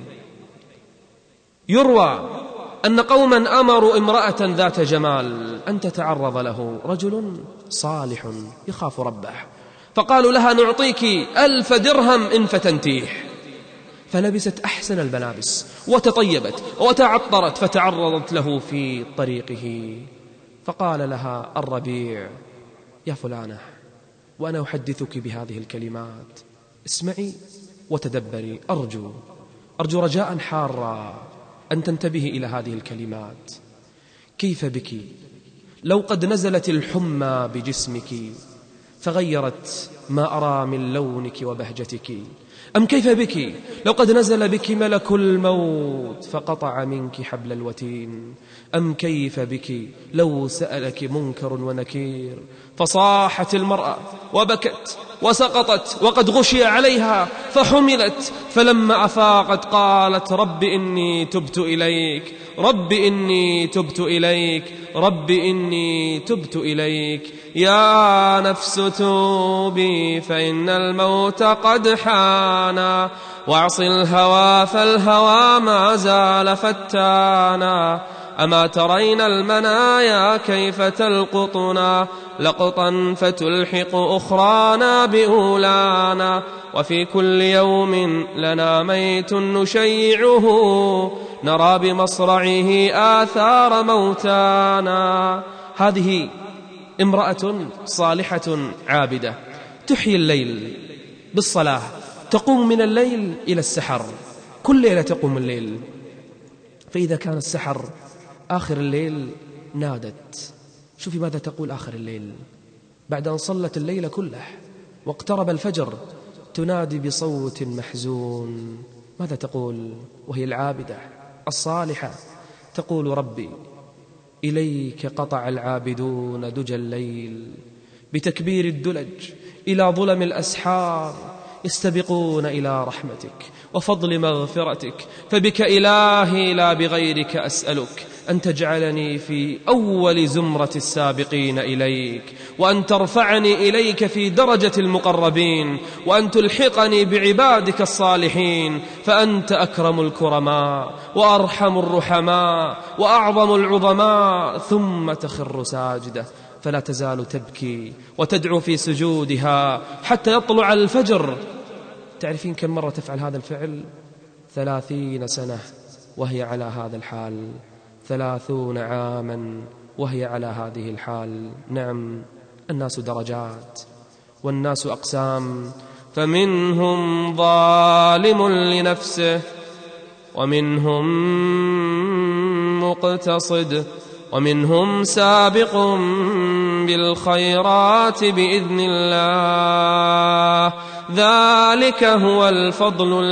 Speaker 3: يروى أن قوما أمروا امرأة ذات جمال أن تتعرض له، رجل صالح يخاف ربه، فقالوا لها نعطيك 1000 درهم إن فتنتيه. فلبست أحسن الملابس وتطيبت وتعطرت فتعرضت له في طريقه، فقال لها الربيع يا فلانة وأنا أحدثك بهذه الكلمات اسمعي وتدبري، أرجو رجاء حارا أن تنتبهي إلى هذه الكلمات. كيف بك لو قد نزلت الحمى بجسمك فغيرت ما أرى من لونك وبهجتك؟ أم كيف بك لو قد نزل بك ملك الموت فقطع منك حبل الوتين؟ أم كيف بك لو سألك منكر ونكير فصاحت المرأة وبكت وسقطت وقد غشي عليها فحملت، فلما أفاقت قالت رب إني تبت إليك، رب إني تبت إليك، رب إني تبت إليك. يا نفس توبي فإن الموت قد حانا، واعص الهوى فالهوى ما زال فتانا. أما ترين المنايا كيف تلقطنا لقطا فتلحق أخرانا بأولانا، وفي كل يوم لنا ميت نشيعه نرى بمصرعه آثار موتانا. هذه امرأة صالحة عابدة تحيي الليل بالصلاة، تقوم من الليل إلى السحر، كل ليلة تقوم الليل، فإذا كان السحر آخر الليل نادت. شوفي ماذا تقول آخر الليل بعد أن صلت الليل كله واقترب الفجر، تنادي بصوت محزون. ماذا تقول وهي العابدة الصالحة؟ تقول ربي إليك قطع العابدون دجى الليل بتكبير الدلج إلى ظلم الأسحار، يستبقون إلى رحمتك وفضل مغفرتك، فبك إلهي لا بغيرك أسألك أن تجعلني في أول زمرة السابقين إليك، وأن ترفعني إليك في درجة المقربين، وأن تلحقني بعبادك الصالحين، فأنت أكرم الكرماء وأرحم الرحماء وأعظم العظماء. ثم تخر ساجدة فلا تزال تبكي وتدعو في سجودها حتى يطلع الفجر. تعرفين كم مرة تفعل هذا الفعل؟ 30 سنة وهي على هذا الحال، 30 عاما وهي على هذه الحال. نعم، الناس درجات والناس أقسام، فمنهم ظالم لنفسه ومنهم مقتصد ومنهم سابق بالخيرات بإذن الله، ذلك هو الفضل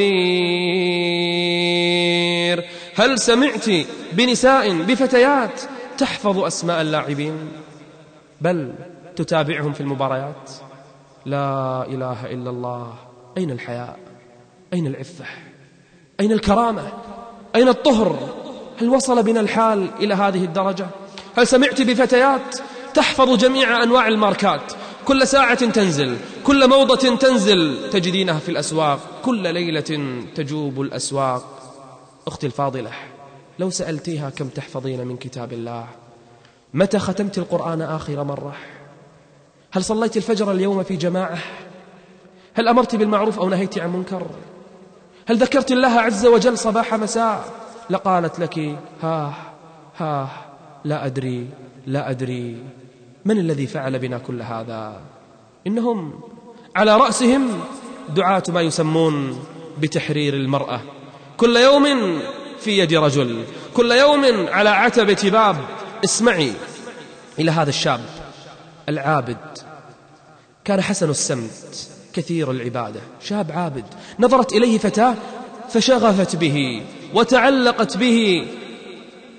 Speaker 3: الكبير. هل سمعت بنساء بفتيات تحفظ أسماء اللاعبين بل تتابعهم في المباريات؟ لا إله إلا الله. أين الحياء؟ أين العفة؟ أين الكرامة؟ أين الطهر؟ هل وصل بنا الحال إلى هذه الدرجة؟ هل سمعت بفتيات تحفظ جميع أنواع الماركات، كل ساعة تنزل، كل موضة تنزل تجدينها في الأسواق، كل ليلة تجوب الأسواق؟ أختي الفاضلة، لو سألتيها كم تحفظين من كتاب الله؟ متى ختمت القرآن آخر مرة؟ هل صليت الفجر اليوم في جماعة؟ هل أمرت بالمعروف أو نهيت عن منكر؟ هل ذكرت الله عز وجل صباح مساء؟ لقالت لك ها لا أدري لا أدري. من الذي فعل بنا كل هذا؟ إنهم على رأسهم دعاة ما يسمون بتحرير المرأة، كل يوم في يد رجل، كل يوم على عتبة باب. اسمعي إلى هذا الشاب العابد، كان حسن السمت كثير العبادة، شاب عابد، نظرت إليه فتاة فشغفت به وتعلقت به،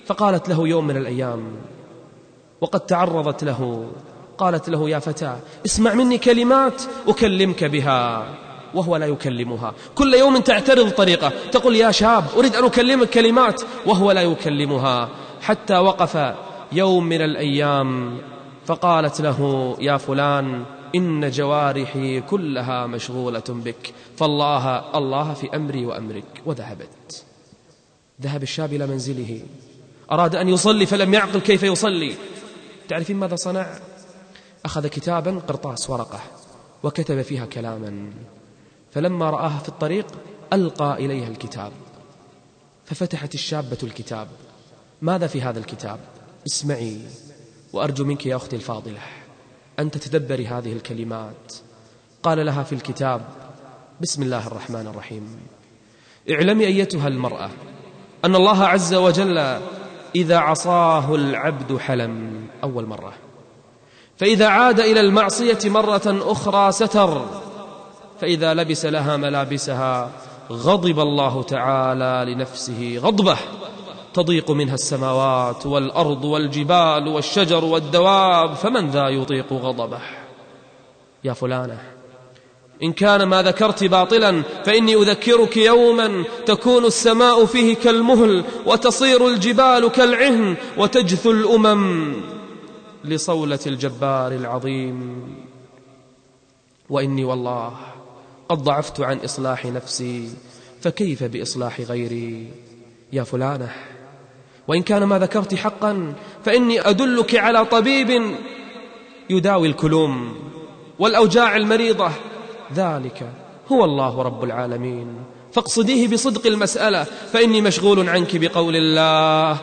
Speaker 3: فقالت له يوم من الأيام وقد تعرضت له، قالت له: يا فتى، اسمع مني كلمات أكلمك بها. وهو لا يكلمها. كل يوم تعترض طريقة، تقول: يا شاب، أريد أن أكلمك كلمات، وهو لا يكلمها. حتى وقف يوم من الأيام فقالت له: يا فلان، إن جوارحي كلها مشغولة بك، فالله في أمري وأمرك. وذهبت. ذهب الشاب إلى منزله، أراد أن يصلي فلم يعقل كيف يصلي. تعرفين ماذا صنع؟ أخذ كتابا، قرطاس، ورقة، وكتب فيها كلاما، فلما رآها في الطريق ألقى إليها الكتاب، ففتحت الشابة الكتاب. ماذا في هذا الكتاب؟ اسمعي، وأرجو منك يا أختي الفاضلة أن تتدبري هذه الكلمات. قال لها في الكتاب: بسم الله الرحمن الرحيم، اعلمي أيتها المرأة أن الله عز وجل إذا عصاه العبد حلم أول مرة، فإذا عاد إلى المعصية مرة أخرى ستر، فإذا لبس لها ملابسها غضب الله تعالى لنفسه غضبة تضيق منها السماوات والأرض والجبال والشجر والدواب، فمن ذا يطيق غضبه؟ يا فلانة، إن كان ما ذكرت باطلا فإني أذكرك يوما تكون السماء فيه كالمهل وتصير الجبال كالعهن وتجثو الأمم لصولة الجبار العظيم، وإني والله قد ضعفت عن إصلاح نفسي، فكيف بإصلاح غيري؟ يا فلانة، وإن كان ما ذكرت حقا فإني أدلك على طبيب يداوي الكلوم والأوجاع المريضة، ذلك هو الله رب العالمين، فاقصديه بصدق المسألة، فإني مشغول عنك بقول الله: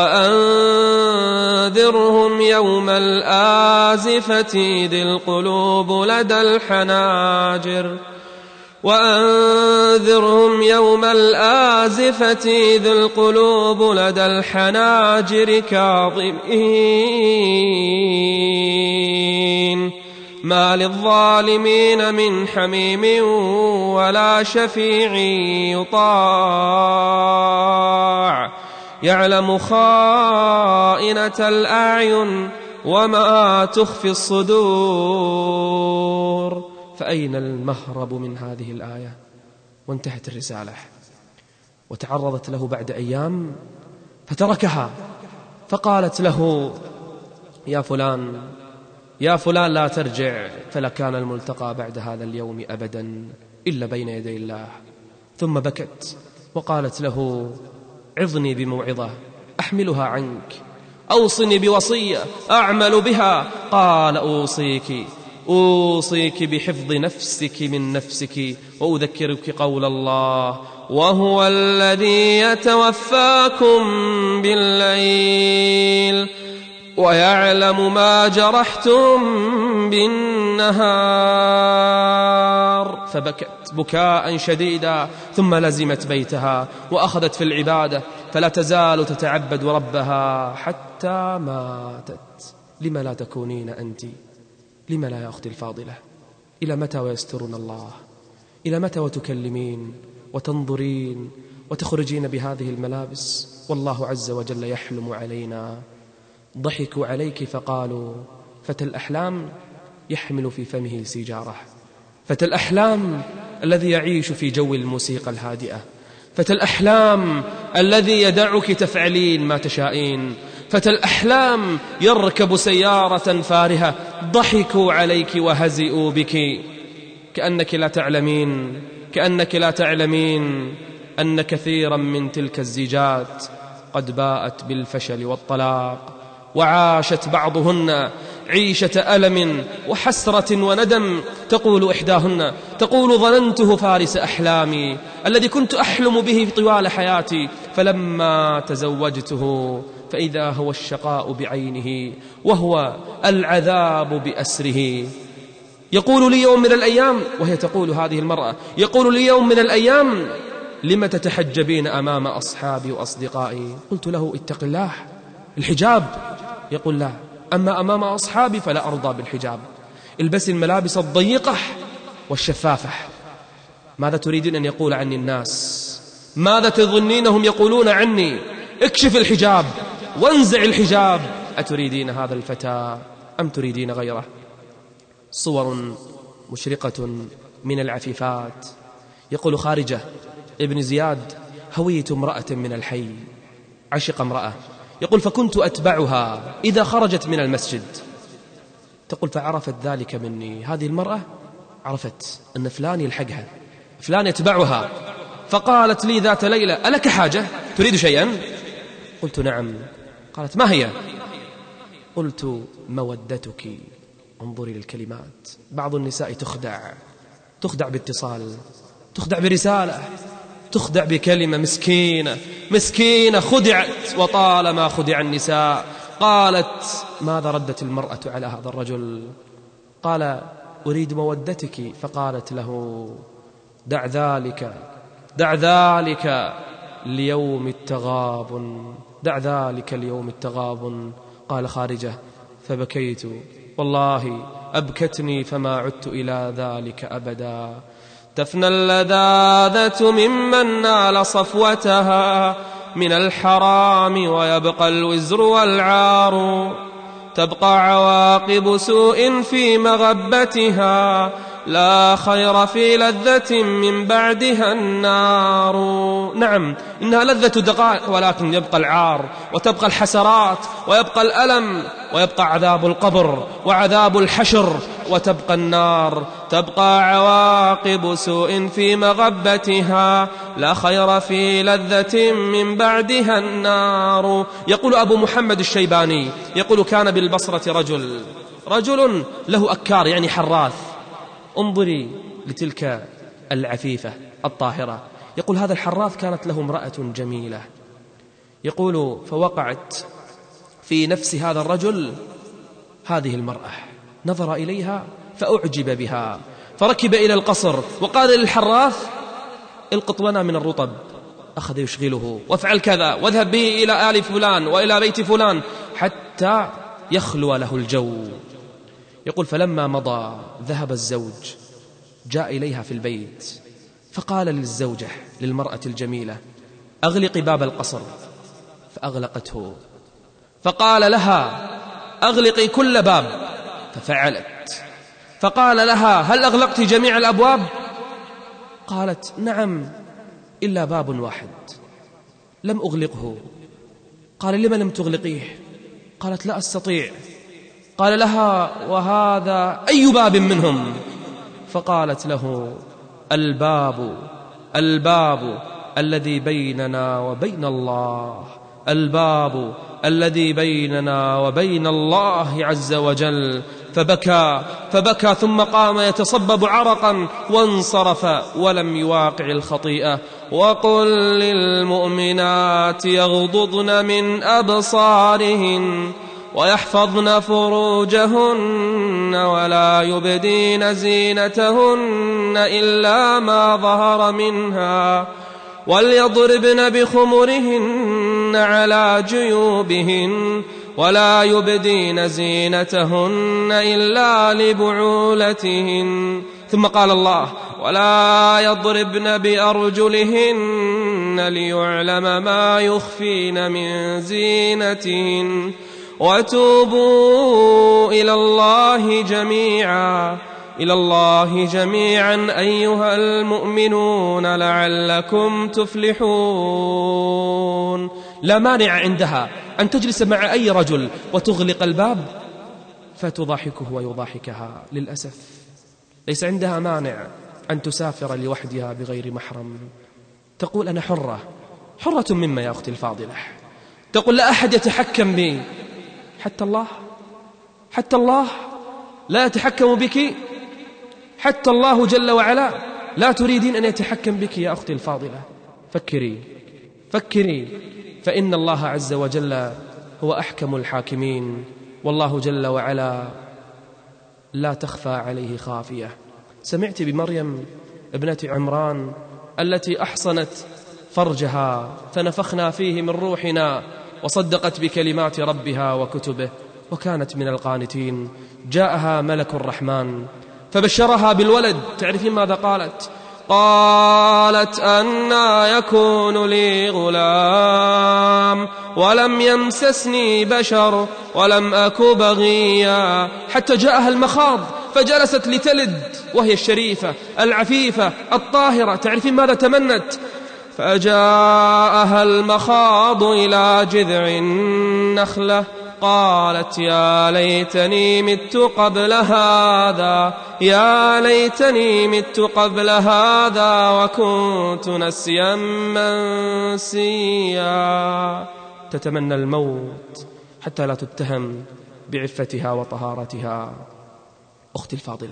Speaker 3: وأنذرهم يوم الآزفة إذ القلوب لدى الحناجر، وأنذرهم يوم الآزفة إذ القلوب لدى الحناجر كاظمين ما للظالمين من حميم ولا شفيع يطاع، يعلم خائنة الأعين وما تخفي الصدور. فأين المهرب من هذه الآية؟ وانتهت الرسالة، وتعرضت له بعد أيام فتركها، فقالت له: يا فلان، يا فلان، لا ترجع، فلكان الملتقى بعد هذا اليوم أبدا إلا بين يدي الله. ثم بكت وقالت له: عظني بموعظة أحملها عنك، أوصني بوصية أعمل بها. قال: أوصيك بحفظ نفسك من نفسك، وأذكرك قول الله: وهو الذي يتوفاكم بالليل ويعلم ما جرحتم بالنهار. فبكت بكاء شديدا، ثم لزمت بيتها وأخذت في العبادة، فلا تزال تتعبد ربها حتى ماتت. لما لا تكونين أنت؟ لما لا يا أختي الفاضلة؟ إلى متى ويسترنا الله؟ إلى متى وتكلمين وتنظرين وتخرجين بهذه الملابس والله عز وجل يحلم علينا؟ ضحكوا عليك فقالوا: فتى الأحلام يحمل في فمه سيجارة، فتى الأحلام الذي يعيش في جو الموسيقى الهادئة، فتى الأحلام الذي يدعك تفعلين ما تشائين، فتى الأحلام يركب سيارة فارهة. ضحكوا عليك وهزئوا بك، كأنك لا تعلمين أن كثيرا من تلك الزيجات قد باءت بالفشل والطلاق، وعاشت بعضهن عيشة ألم وحسرة وندم. تقول إحداهن: تقول ظننته فارس أحلامي الذي كنت أحلم به طوال حياتي، فلما تزوجته فإذا هو الشقاء بعينه وهو العذاب بأسره. يقول لي يوم من الأيام، وهي تقول هذه المرأة، يقول لي يوم من الأيام: لم تتحجبين أمام أصحابي وأصدقائي؟ قلت له: اتق الله، الحجاب. يقول: لا، أما أمام أصحابي فلا أرضى بالحجاب، البس الملابس الضيقة والشفافة. ماذا تريدين أن يقول عني الناس؟ ماذا تظنينهم يقولون عني؟ اكشف الحجاب، وانزع الحجاب، أتريدين هذا الفتى أم تريدين غيره؟ صور مشرقة من العفيفات. يقول خارجة ابن زياد: هويت امرأة من الحي، عشق امرأة، يقول فكنت أتبعها إذا خرجت من المسجد. تقول فعرفت ذلك مني، هذه المرأة عرفت أن فلان يلحقها، فلان يتبعها، فقالت لي ذات ليلة: ألك حاجة؟ تريد شيئا؟ قلت نعم. قالت: ما هي؟ قلت: مودتك. انظري للكلمات. بعض النساء تخدع باتصال، تخدع برسالة، تخدع بكلمة. مسكينة خدعت، وطالما خدع النساء. قالت: ماذا ردت المرأة على هذا الرجل؟ قال: أريد مودتك. فقالت له: دع ذلك ليوم التغابن، دع ذلك ليوم التغابن. قال خارجة: فبكيت، والله أبكتني فما عدت إلى ذلك أبدا. تفنى اللذاذة ممن نال صفوتها من الحرام، ويبقى الوزر والعار. تبقى عواقب سوء في مغبتها، لا خير في لذة من بعدها النار. نعم، إنها لذة دقائق، ولكن يبقى العار، وتبقى الحسرات، ويبقى الألم، ويبقى عذاب القبر وعذاب الحشر، وتبقى النار. تبقى عواقب سوء في مغبتها، لا خير في لذة من بعدها النار. يقول أبو محمد الشيباني، يقول كان بالبصرة رجل له أكار، يعني حراث. انظري لتلك العفيفة الطاهرة. يقول هذا الحراث كانت له امرأة جميلة. يقول فوقعت في نفس هذا الرجل هذه المرأة، نظر إليها فأعجب بها، فركب إلى القصر وقال للحراث: القط لنا من الرطب. أخذ يشغله: وافعل كذا، واذهب به إلى آل فلان وإلى بيت فلان، حتى يخلو له الجو. يقول فلما مضى ذهب الزوج، جاء إليها في البيت فقال للزوجة للمرأة الجميلة: أغلقي باب القصر. فأغلقته. فقال لها: أغلقي كل باب. ففعلت. فقال لها: هل أغلقت جميع الأبواب؟ قالت: نعم، إلا باب واحد لم أغلقه. قال: لما لم تغلقيه؟ قالت: لا أستطيع. قال لها: وهذا أي باب منهم؟ فقالت له: الباب الذي بيننا وبين الله، الباب الذي بيننا وبين الله عز وجل. فبكى ثم قام يتصبب عرقا وانصرف ولم يواقع الخطيئة. وقل للمؤمنات يغضضن من أبصارهن ويحفظن فروجهن ولا يبدين زينتهن إلا ما ظهر منها، وليضربن بخمرهن على جيوبهن ولا يبدين زينتهن إلا لبعولتهن. ثم قال الله: ولا يضربن بأرجلهن ليعلم ما يخفين من زينتهن. وتوبوا إلى الله جميعا أيها المؤمنون لعلكم تفلحون. لا مانع عندها أن تجلس مع أي رجل وتغلق الباب فتضاحكه ويضاحكها. للأسف ليس عندها مانع أن تسافر لوحدها بغير محرم. تقول: أنا حرة مما يا أختي الفاضلة. تقول: لا أحد يتحكم بي، حتى الله لا يتحكم بك، حتى الله جل وعلا لا تريدين أن يتحكم بك يا أختي الفاضلة. فكري، فإن الله عز وجل هو أحكم الحاكمين، والله جل وعلا لا تخفى عليه خافية. سمعت بمريم ابنة عمران التي أحصنت فرجها فنفخنا فيه من روحنا وصدقت بكلمات ربها وكتبه وكانت من القانتين. جاءها ملك الرحمن فبشرها بالولد. تعرفين ماذا قالت؟ أنى يكون لي غلام غلام ولم يمسسني بشر ولم أك بغيا، حتى جاءها المخاض فجلست لتلد وهي الشريفة العفيفة الطاهرة. تعرفين ماذا تمنت؟ فجاءها المخاض إلى جذع النخلة قالت يا ليتني مت قبل هذا، يا ليتني مت قبل هذا وكنت نسيا منسيا. تتمنى الموت حتى لا تتهم بعفتها وطهارتها. أختي الفاضلة،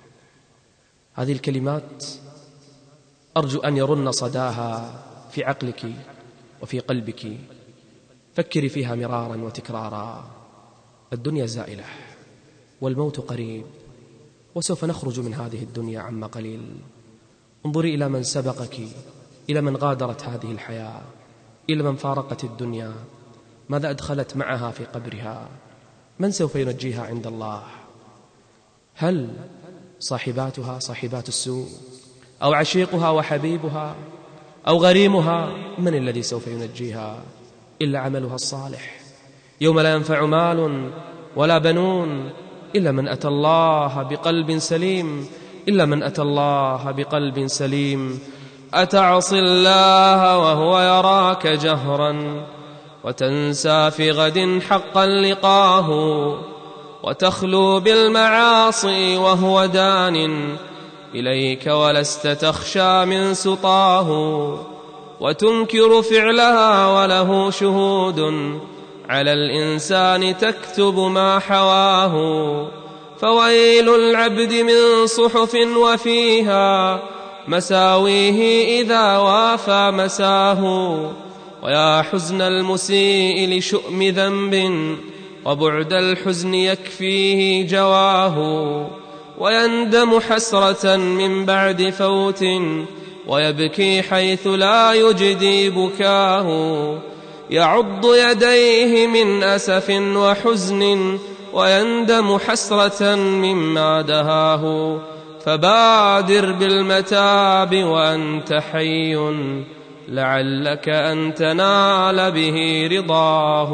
Speaker 3: هذه الكلمات أرجو أن يرن صداها في عقلك وفي قلبك. فكري فيها مرارا وتكرارا. الدنيا زائلة والموت قريب، وسوف نخرج من هذه الدنيا عما قليل. انظري إلى من سبقك، إلى من غادرت هذه الحياة، إلى من فارقت الدنيا، ماذا أدخلت معها في قبرها؟ من سوف ينجيها عند الله؟ هل صاحباتها صاحبات السوء، أو عشيقها وحبيبها، أو غريمها؟ من الذي سوف ينجيها إلا عملها الصالح؟ يوم لا ينفع مال ولا بنون إلا من أتى الله بقلب سليم، إلا من أتى الله بقلب سليم. أتعصي الله وهو يراك جهرا وتنسى في غد حقا لقاه، وتخلو بالمعاصي وهو دان إليك ولست تخشى من سطاه، وتنكر فعلها وله شهود على الإنسان تكتب ما حواه. فويل العبد من صحف وفيها مساويه إذا وافى مساه، ويا حزن المسيء لشؤم ذنب وبعد الحزن يكفيه جواه. ويندم حسرة من بعد فوت ويبكي حيث لا يجدي بكاه. يعض يديه من أسف وحزن ويندم حسرة مما دهاه. فبادر بالمتاب وأنت حي لعلك أن تنال به رضاه.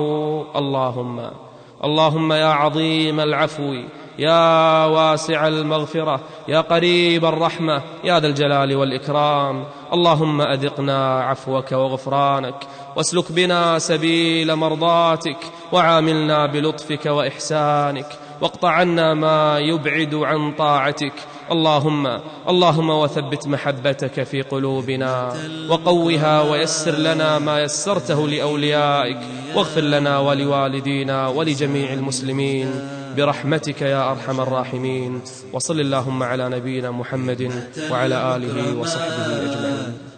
Speaker 3: اللهم يا عظيم العفو، يا واسع المغفرة، يا قريب الرحمة، يا ذا الجلال والإكرام، اللهم أذقنا عفوك وغفرانك، واسلك بنا سبيل مرضاتك، وعاملنا بلطفك وإحسانك، واقطع عنا ما يبعد عن طاعتك. اللهم وثبت محبتك في قلوبنا وقوها، ويسر لنا ما يسرته لأوليائك، واغفر لنا ولوالدينا ولجميع المسلمين برحمتك يا أرحم الراحمين. وصل اللهم على نبينا محمد وعلى آله وصحبه أجمعين.